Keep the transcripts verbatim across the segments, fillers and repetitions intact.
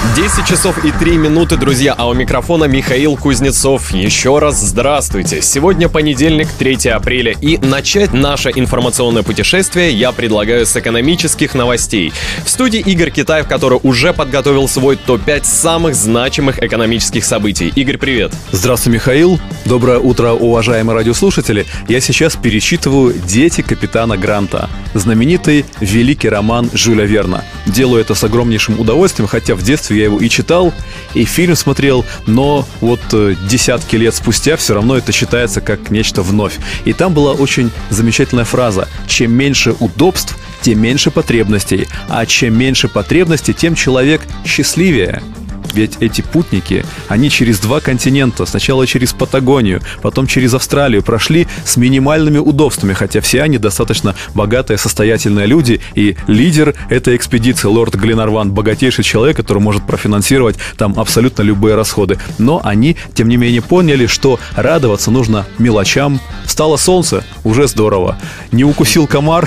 десять часов и три минуты, друзья, а у микрофона Михаил Кузнецов. Еще раз здравствуйте. Сегодня понедельник, третьего апреля, и начать наше информационное путешествие я предлагаю с экономических новостей. В студии Игорь Китаев, который уже подготовил свой топ пять самых значимых экономических событий. Игорь, привет. Здравствуй, Михаил. Доброе утро, уважаемые радиослушатели. Я сейчас перечитываю «Дети капитана Гранта», знаменитый великий роман Жюля Верна. Делаю это с огромнейшим удовольствием, хотя в детстве я его и читал, и фильм смотрел, но вот э, десятки лет спустя все равно это считается как нечто вновь. И там была очень замечательная фраза: «Чем меньше удобств, тем меньше потребностей, а чем меньше потребностей, тем человек счастливее». Ведь эти путники, они через два континента, сначала через Патагонию, потом через Австралию, прошли с минимальными удобствами, хотя все они достаточно богатые, состоятельные люди, и лидер этой экспедиции, лорд Гленарван, богатейший человек, который может профинансировать там абсолютно любые расходы. Но они, тем не менее, поняли, что радоваться нужно мелочам. Встало солнце, уже здорово. Не укусил комар,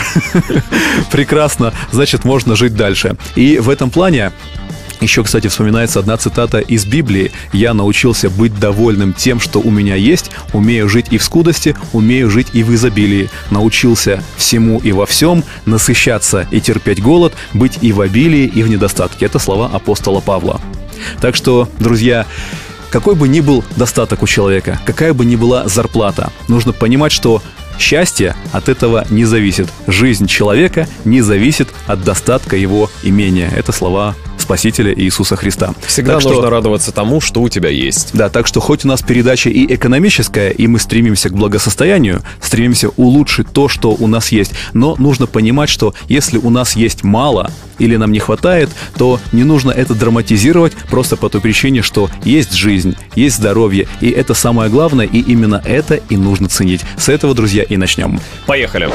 прекрасно, значит, можно жить дальше. И в этом плане еще, кстати, вспоминается одна цитата из Библии: «Я научился быть довольным тем, что у меня есть, умею жить и в скудости, умею жить и в изобилии. Научился всему и во всем, насыщаться и терпеть голод, быть и в обилии, и в недостатке». Это слова апостола Павла. Так что, друзья, какой бы ни был достаток у человека, какая бы ни была зарплата, нужно понимать, что счастье от этого не зависит. Жизнь человека не зависит от достатка его имения. Это слова Спасителя Иисуса Христа. Всегда так нужно что, радоваться тому, что у тебя есть. Да, так что хоть у нас передача и экономическая, и мы стремимся к благосостоянию, стремимся улучшить то, что у нас есть, но нужно понимать, что если у нас есть мало или нам не хватает, то не нужно это драматизировать просто по той причине, что есть жизнь, есть здоровье, и это самое главное, и именно это и нужно ценить. С этого, друзья, и начнем. Поехали.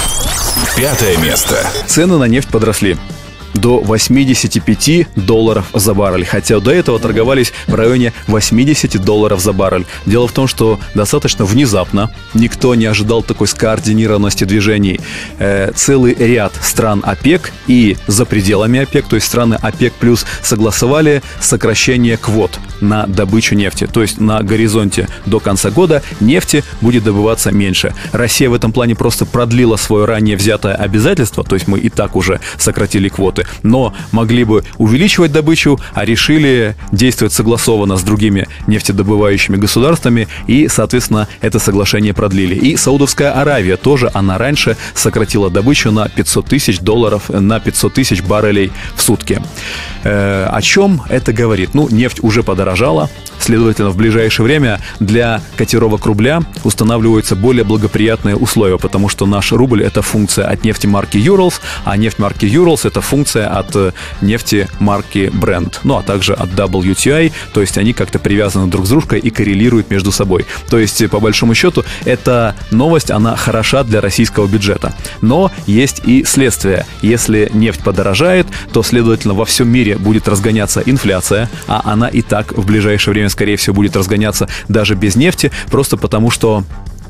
Пятое место. Цены на нефть подросли до восемьдесят пять долларов за баррель, хотя до этого торговались в районе восемьдесят долларов за баррель. Дело в том, что достаточно внезапно, никто не ожидал такой скоординированности движений. Э, целый ряд стран ОПЕК и за пределами ОПЕК, то есть страны ОПЕК плюс, согласовали сокращение квот на добычу нефти. То есть на горизонте до конца года нефти будет добываться меньше. Россия в этом плане просто продлила свое ранее взятое обязательство, то есть мы и так уже сократили квоты, но могли бы увеличивать добычу, а решили действовать согласованно с другими нефтедобывающими государствами, и, соответственно, это соглашение продлили. И Саудовская Аравия тоже, она раньше сократила добычу на пятьсот тысяч долларов, на пятьсот тысяч баррелей в сутки. Э, о чем это говорит? Ну, нефть уже подорожала, следовательно, в ближайшее время для котировок рубля устанавливаются более благоприятные условия, потому что наш рубль — это функция от нефти марки Urals, а нефть марки Urals — это функция от нефти марки Brent, ну а также от дабл ю ти ай, то есть они как-то привязаны друг с дружкой и коррелируют между собой. То есть, по большому счету, эта новость, она хороша для российского бюджета. Но есть и следствие. Если нефть подорожает, то, следовательно, во всем мире будет разгоняться инфляция, а она и так в ближайшее время, скорее всего, будет разгоняться даже без нефти, просто потому что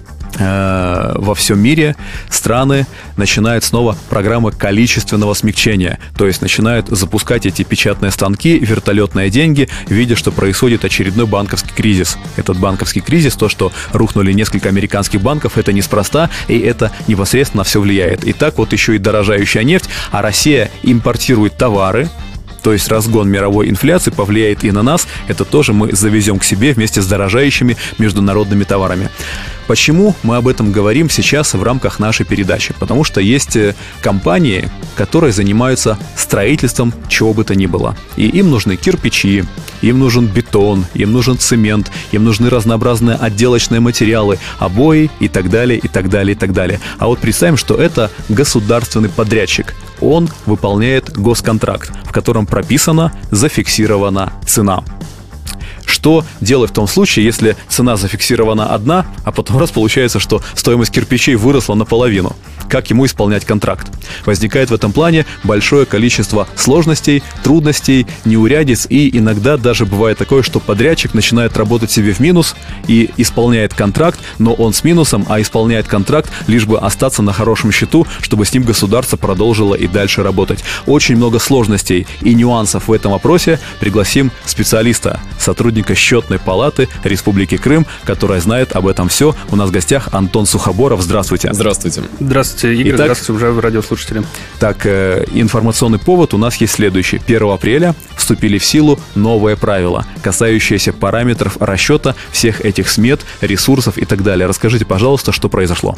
во всем мире страны начинают снова программы количественного смягчения, то есть начинают запускать эти печатные станки, вертолетные деньги, видя, что происходит очередной банковский кризис. Этот банковский кризис, то, что рухнули несколько американских банков, это неспроста, и это непосредственно на все влияет. И так вот еще и дорожающая нефть, а Россия импортирует товары, то есть разгон мировой инфляции повлияет и на нас. Это тоже мы завезем к себе вместе с дорожающими международными товарами. Почему мы об этом говорим сейчас в рамках нашей передачи? Потому что есть компании, которые занимаются строительством чего бы то ни было. И им нужны кирпичи, им нужен бетон, им нужен цемент, им нужны разнообразные отделочные материалы, обои и так далее, и так далее, и так далее. А вот представим, что это государственный подрядчик. Он выполняет госконтракт, в котором прописана, зафиксирована цена. Что делать в том случае, если цена зафиксирована одна, а потом раз получается, что стоимость кирпичей выросла наполовину? Как ему исполнять контракт? Возникает в этом плане большое количество сложностей, трудностей, неурядиц, и иногда даже бывает такое, что подрядчик начинает работать себе в минус и исполняет контракт, но он с минусом, а исполняет контракт, лишь бы остаться на хорошем счету, чтобы с ним государство продолжило и дальше работать. Очень много сложностей и нюансов в этом вопросе. Пригласим специалиста, сотрудника Счетной палаты Республики Крым, которая знает об этом все. У нас в гостях Антон Сухоборов. Здравствуйте. Здравствуйте. Здравствуйте, Игорь. Итак, здравствуйте, уважаемые радиослушатели. Так, э, информационный повод у нас есть следующий. первого апреля вступили в силу новые правила, касающиеся параметров расчета всех этих смет, ресурсов и так далее. Расскажите, пожалуйста, что произошло.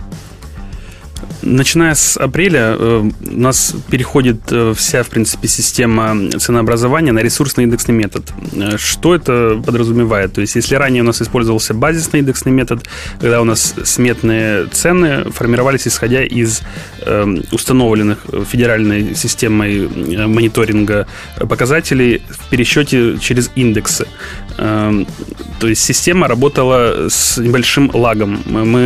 Начиная с апреля э, у нас переходит э, вся, в принципе, система ценообразования на ресурсный индексный метод. Э, что это подразумевает? То есть, если ранее у нас использовался базисный индексный метод, когда у нас сметные цены формировались исходя из э, установленных федеральной системой э, мониторинга показателей в пересчете через индексы. Э, то есть, система работала с небольшим лагом.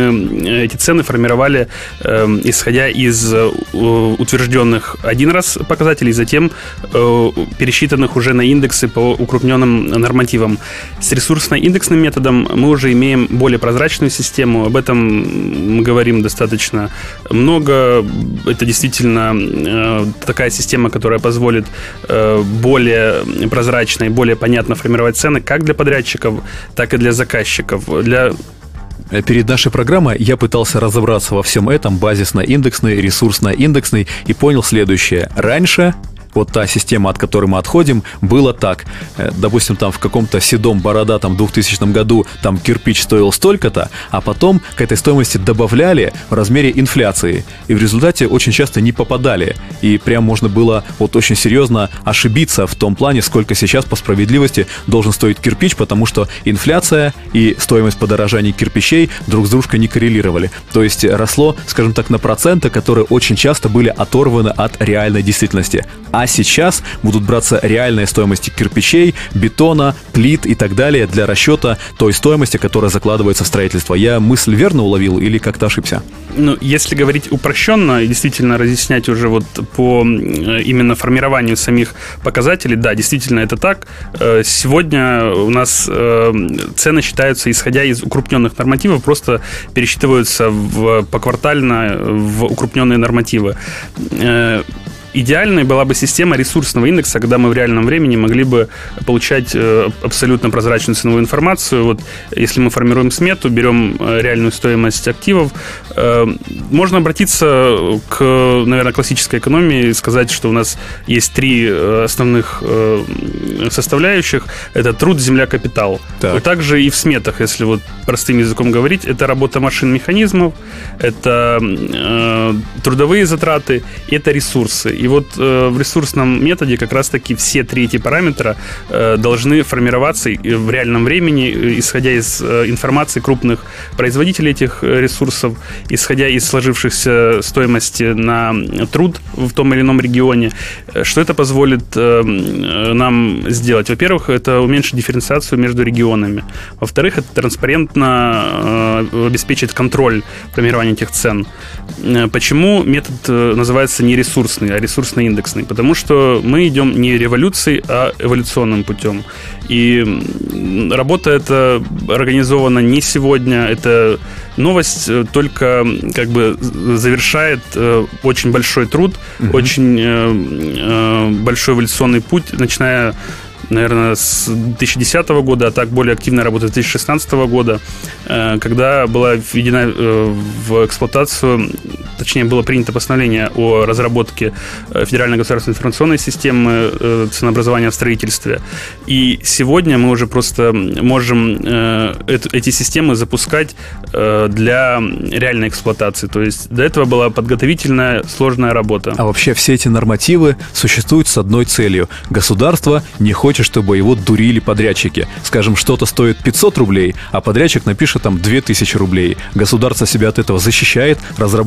Мы эти цены формировали э, исходя из утвержденных один раз показателей, затем э, пересчитанных уже на индексы по укрупненным нормативам. С ресурсно-индексным методом мы уже имеем более прозрачную систему. Об этом мы говорим достаточно много. Это действительно э, такая система, которая позволит э, более прозрачно и более понятно формировать цены как для подрядчиков, так и для заказчиков. Для Перед нашей программой я пытался разобраться во всем этом, базисно-индексный, ресурсно-индексный, и понял следующее. Раньше вот та система, от которой мы отходим, было так. Допустим, там в каком-то седом бородатом двухтысячном году там кирпич стоил столько-то, а потом к этой стоимости добавляли в размере инфляции. И в результате очень часто не попадали. И прям можно было вот очень серьезно ошибиться в том плане, сколько сейчас по справедливости должен стоить кирпич, потому что инфляция и стоимость подорожания кирпичей друг с дружкой не коррелировали. То есть росло, скажем так, на проценты, которые очень часто были оторваны от реальной действительности. А сейчас будут браться реальные стоимости кирпичей, бетона, плит и так далее для расчета той стоимости, которая закладывается в строительство. Я мысль верно уловил или как-то ошибся? Ну, если говорить упрощенно и действительно разъяснять уже вот по именно формированию самих показателей, да, действительно это так. Сегодня у нас цены считаются, исходя из укрупненных нормативов, просто пересчитываются в, поквартально в укрупненные нормативы. Идеальной была бы система ресурсного индекса, когда мы в реальном времени могли бы получать абсолютно прозрачную ценовую информацию. Вот если мы формируем смету, берем реальную стоимость активов, можно обратиться к, наверное, классической экономии и сказать, что у нас есть три основных составляющих. Это труд, земля, капитал. Так. Вот также и в сметах, если вот простым языком говорить, это работа машин, механизмов, это э, трудовые затраты, это ресурсы. И вот э, в ресурсном методе как раз-таки все три эти параметра э, должны формироваться в реальном времени, исходя из э, информации крупных производителей этих ресурсов, исходя из сложившихся стоимости на труд в том или ином регионе. Что это позволит э, нам сделать? Во-первых, это уменьшить дифференциацию между регионами. Во-вторых, это транспарентно э, обеспечит контроль формирования этих цен. Почему метод э, называется не ресурсный, а ресурсно-индексный? Потому что мы идем не революцией, а эволюционным путем. И работа эта организована не сегодня. Это новость только как бы завершает э, очень большой труд, uh-huh. очень э, э, большой эволюционный путь, начиная, наверное, с две тысячи десятого года, а так более активно работает с две тысячи шестнадцатого года, когда была введена в эксплуатацию, точнее, было принято постановление о разработке Федеральной государственной информационной системы ценообразования в строительстве. И сегодня мы уже просто можем эти системы запускать для реальной эксплуатации. То есть до этого была подготовительная сложная работа. А вообще все эти нормативы существуют с одной целью. Государство не хочет, чтобы его дурили подрядчики. Скажем, что-то стоит пятьсот рублей, а подрядчик напишет там две тысячи рублей. Государство себя от этого защищает, разрабатывает нормативы,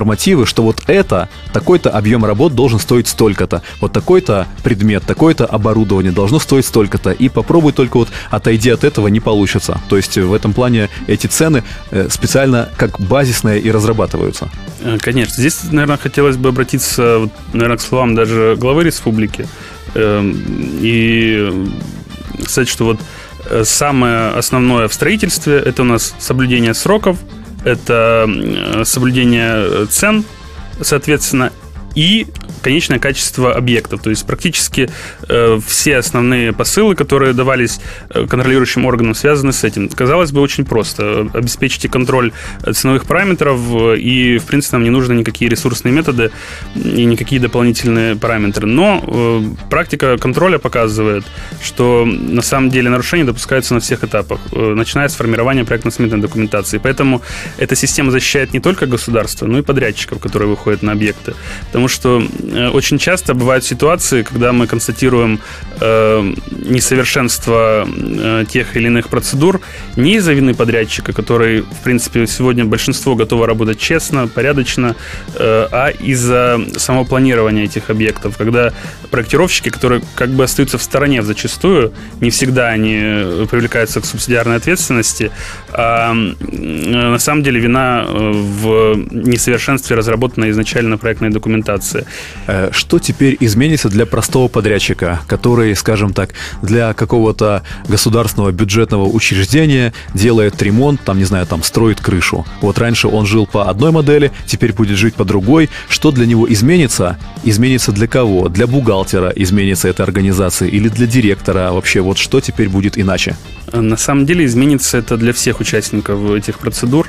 нормативы, что вот это, такой-то объем работ должен стоить столько-то, вот такой-то предмет, такое-то оборудование должно стоить столько-то, и попробуй только вот отойди от этого, не получится. То есть в этом плане эти цены специально как базисные и разрабатываются. Конечно. Здесь, наверное, хотелось бы обратиться, наверное, к словам даже главы республики и сказать, что вот самое основное в строительстве – это у нас соблюдение сроков, это соблюдение цен, соответственно, и конечное качество объектов. То есть практически э, все основные посылы, которые давались э, контролирующим органам, связаны с этим. Казалось бы, очень просто. Обеспечите контроль ценовых параметров, э, и, в принципе, нам не нужны никакие ресурсные методы и никакие дополнительные параметры. Но э, практика контроля показывает, что на самом деле нарушения допускаются на всех этапах, э, начиная с формирования проектно-сметной документации. Поэтому эта система защищает не только государство, но и подрядчиков, которые выходят на объекты. Потому что очень часто бывают ситуации, когда мы констатируем э, несовершенство э, тех или иных процедур не из-за вины подрядчика, который, в принципе, сегодня большинство готово работать честно, порядочно, э, а из-за самого планирования этих объектов, когда проектировщики, которые как бы остаются в стороне зачастую, не всегда они привлекаются к субсидиарной ответственности, а на самом деле вина в несовершенстве разработанной изначально проектной документации. Что теперь изменится для простого подрядчика, который, скажем так, для какого-то государственного бюджетного учреждения делает ремонт, там, не знаю, там, строит крышу. Вот раньше он жил по одной модели, теперь будет жить по другой. Что для него изменится? Изменится для кого? Для бухгалтера изменится эта организация или для директора? Вообще, вот что теперь будет иначе? На самом деле изменится это для всех участников этих процедур,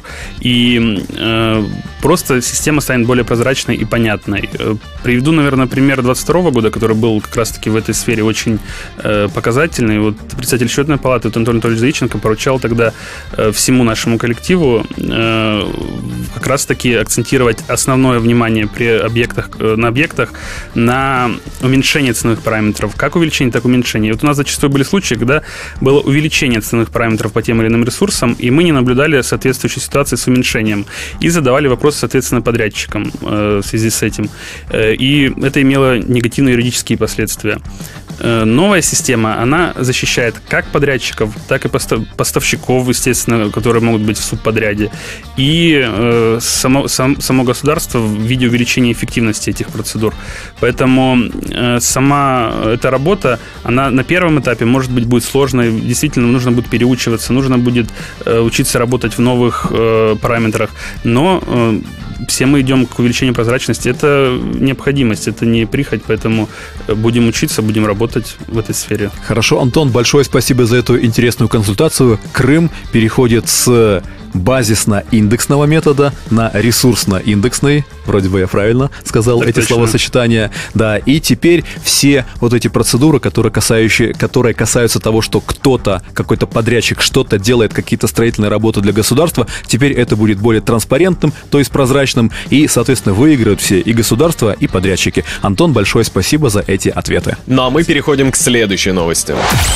и э, просто система станет более прозрачной и понятной. Приведу, наверное, пример двадцать второго года, который был как раз-таки в этой сфере очень э, показательный. Вот председатель счетной палаты вот Антон Анатольевич Заиченко поручал тогда э, всему нашему коллективу э, как раз-таки акцентировать основное внимание при объектах, э, на объектах на уменьшение ценовых параметров. Как увеличение, так и уменьшение. И вот у нас зачастую были случаи, когда было увеличение ценовых параметров по тем или иным ресурсам, и мы не наблюдали соответствующей ситуации с уменьшением. И задавали вопросы, соответственно, подрядчикам э, в связи с этим. Э, и это имело негативные юридические последствия. Э, новая система, она защищает как подрядчиков, так и постав- поставщиков, естественно, которые могут быть в субподряде, и э, само, сам, само государство в виде увеличения эффективности этих процедур. Поэтому э, сама эта работа, она на первом этапе, может быть, будет сложной. Действительно, нужно будет переучиваться, нужно будет э, учиться работать в новых э, параметрах. Но э, все мы идем к увеличению прозрачности. Это необходимость, это не прихоть, поэтому будем учиться, будем работать в этой сфере. Хорошо, Антон, большое спасибо за эту интересную консультацию. Крым переходит с базисно-индексного метода на ресурсно-индексный. Вроде бы я правильно сказал так эти точно. Словосочетания. Да, и теперь все вот эти процедуры, которые, касающие, которые касаются того, что кто-то, какой-то подрядчик что-то делает, какие-то строительные работы для государства, теперь это будет более транспарентным, то есть прозрачным, и, соответственно, выиграют все и государство, и подрядчики. Антон, большое спасибо за эти ответы. Ну а мы переходим к следующей новости.